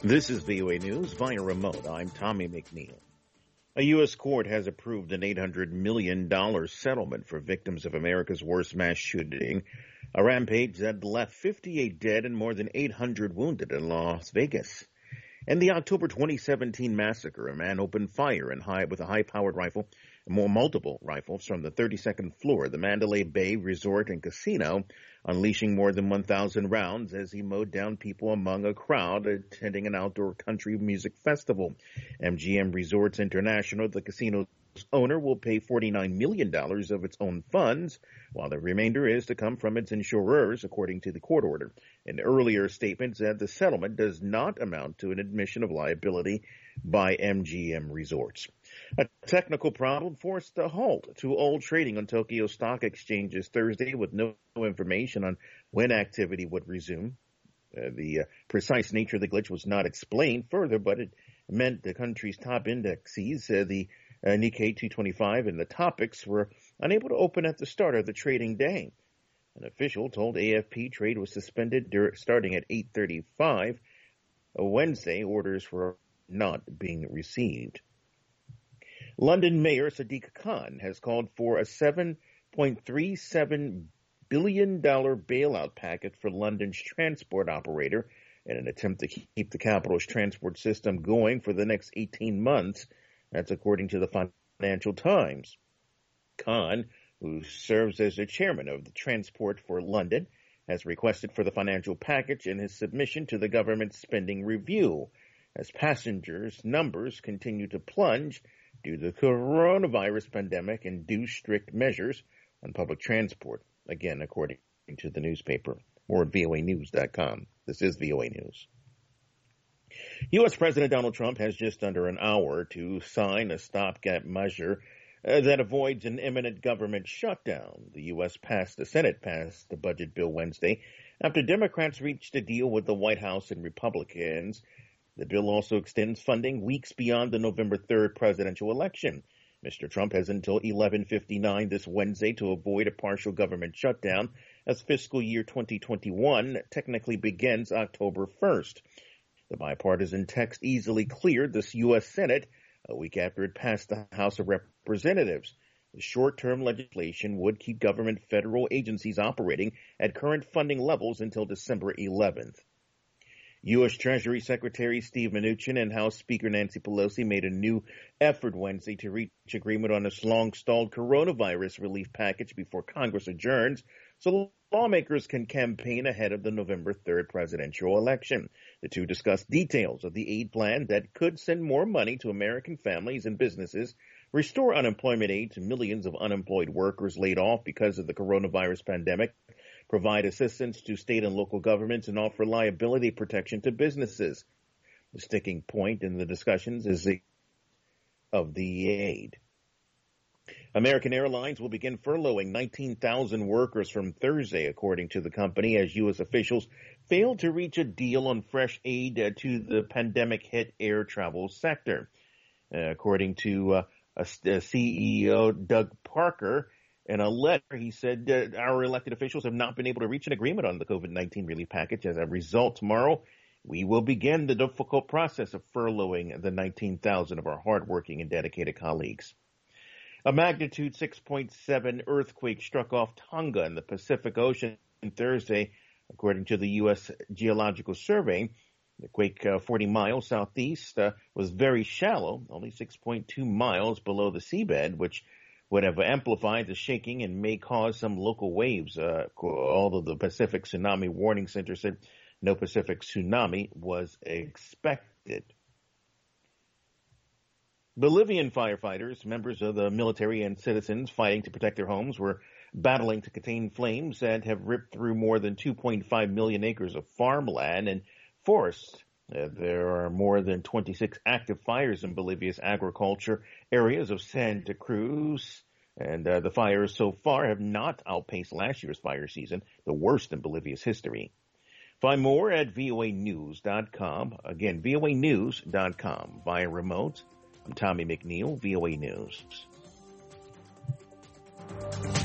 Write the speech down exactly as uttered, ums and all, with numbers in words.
This is V O A News via remote. I'm Tommy McNeil. A U S court has approved an eight hundred million dollars settlement for victims of America's worst mass shooting, a rampage that left fifty-eight dead and more than eight hundred wounded in Las Vegas. In the October twenty seventeen massacre, a man opened fire and high, with a high-powered rifle, more multiple rifles from the thirty-second floor of the Mandalay Bay Resort and Casino, unleashing more than one thousand rounds as he mowed down people among a crowd attending an outdoor country music festival. M G M Resorts International, the casino's owner, will pay forty-nine million dollars of its own funds, while the remainder is to come from its insurers, according to the court order. An earlier statement said the settlement does not amount to an admission of liability by M G M Resorts. A technical problem forced a halt to all trading on Tokyo Stock Exchanges Thursday, with no information on when activity would resume. Uh, the uh, precise nature of the glitch was not explained further, but it meant the country's top indexes, uh, the uh, Nikkei two twenty-five and the Topix, were unable to open at the start of the trading day. An official told A F P trade was suspended dur- starting at eight thirty-five Wednesday. Orders were not being received. London Mayor Sadiq Khan has called for a seven point three seven billion dollars bailout package for London's transport operator in an attempt to keep the capital's transport system going for the next eighteen months. That's according to the Financial Times. Khan, who serves as the chairman of the Transport for London, has requested for the financial package in his submission to the government spending review, as passengers' numbers continue to plunge due to the coronavirus pandemic and due strict measures on public transport, again, according to the newspaper. More at V O A news dot com. This is V O A News. U S. President Donald Trump has just under an hour to sign a stopgap measure uh, that avoids an imminent government shutdown. The U S passed, the Senate passed the budget bill Wednesday after Democrats reached a deal with the White House and Republicans. The bill also extends funding weeks beyond the November third presidential election. Mister Trump has until eleven fifty-nine this Wednesday to avoid a partial government shutdown, as fiscal year twenty twenty-one technically begins October first. The bipartisan text easily cleared the U S. Senate a week after it passed the House of Representatives. The short-term legislation would keep government federal agencies operating at current funding levels until December eleventh. U S. Treasury Secretary Steve Mnuchin and House Speaker Nancy Pelosi made a new effort Wednesday to reach agreement on this long-stalled coronavirus relief package before Congress adjourns, so lawmakers can campaign ahead of the November third presidential election. The two discussed details of the aid plan that could send more money to American families and businesses, restore unemployment aid to millions of unemployed workers laid off because of the coronavirus pandemic, provide assistance to state and local governments, and offer liability protection to businesses. The sticking point in the discussions is the of the aid. American Airlines will begin furloughing nineteen thousand workers from Thursday, according to the company, as U S officials failed to reach a deal on fresh aid uh, to the pandemic-hit air travel sector. Uh, according to uh, a, a C E O, Doug Parker, in a letter, he said uh, our elected officials have not been able to reach an agreement on the COVID nineteen relief package. As a result, tomorrow we will begin the difficult process of furloughing the nineteen thousand of our hardworking and dedicated colleagues. A magnitude six point seven earthquake struck off Tonga in the Pacific Ocean Thursday, according to the U S. Geological Survey. The quake, uh, forty miles southeast, uh, was very shallow, only six point two miles below the seabed, which would have amplified the shaking and may cause some local waves, uh, although the Pacific Tsunami Warning Center said no Pacific tsunami was expected. Bolivian firefighters, members of the military and citizens fighting to protect their homes, were battling to contain flames that have ripped through more than two point five million acres of farmland and forests. Uh, there are more than twenty-six active fires in Bolivia's agriculture areas of Santa Cruz, and uh, the fires so far have not outpaced last year's fire season, the worst in Bolivia's history. Find more at V O A news dot com. Again, V O A news dot com. Via remote, I'm Tommy McNeil, V O A News.